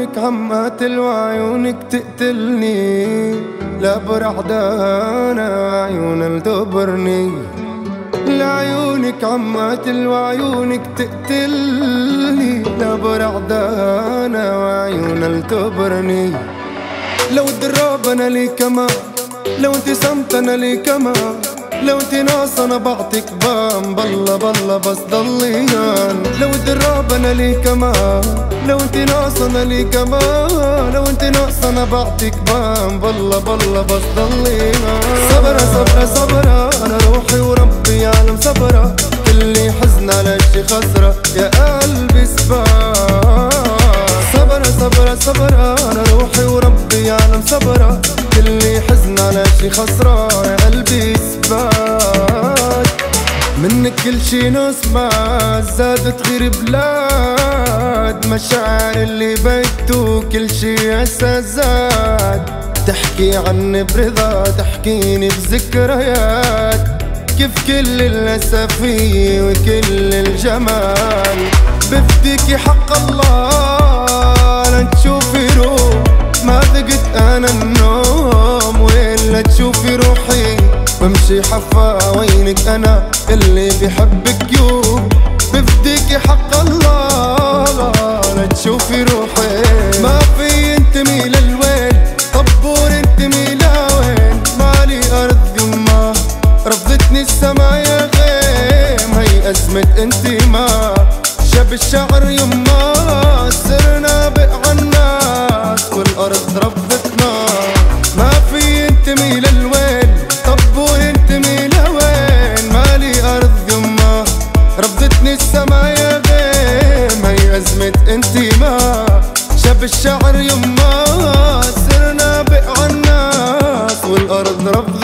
لعيونك عماتل وعيونك تقتلني، لا برعدانا عيون الدبرني. لعيونك عماتل وعيونك تقتلني، لا برعدانا وعيون الدبرني. لو الدراب انا لي كمان، لو انت سمت انا لي كمان، لو انت ناقص انا بعطيك بام، بالله بالله بس ضليان. لو الدراب انا لي كمان، لو انت ناقص انا لي كمان، لو انت ناقص انا بعطيك بام، بالله بالله بس ضليان. صبرة صبرة صبرة انا روحي وربي يعلم صبرة، كلي حزن على شي خسرة يا قلبي سبان. صبرة صبرة صبرة انا روحي وربي يعلم صبرة، كلي حزن على شي خسرة يا قلبي سبان. منك كل شي نسمع زادت غير بلاد، مشاعر اللي بيتو كل شي عسى زاد. تحكي عني برضا تحكيني بذكريات، كيف كل الأسفية وكل الجمال. بفديكي حق الله لتشوفي روح، ما ذقت انا النوم وإلا تشوفي روحي بمشي حفا وينك انا اللي بحبك يوم. بفديكي حق الله لتشوفي روحي، ما في انتمي للوين طبور انتمي لوين. مالي ارض يما رفضتني السما يا غيم، هي ازمة انتماء شاب الشعر يما. صرنا بقع الناس والارض رفضتنا، ما في انتمي للوين طبوا انتمي لوين. مالي ارض يما رفضتني السما يا غيم، هي ازمة انتماء شاب الشعر يما. صرنا بقع الناس والارض رفضتنا.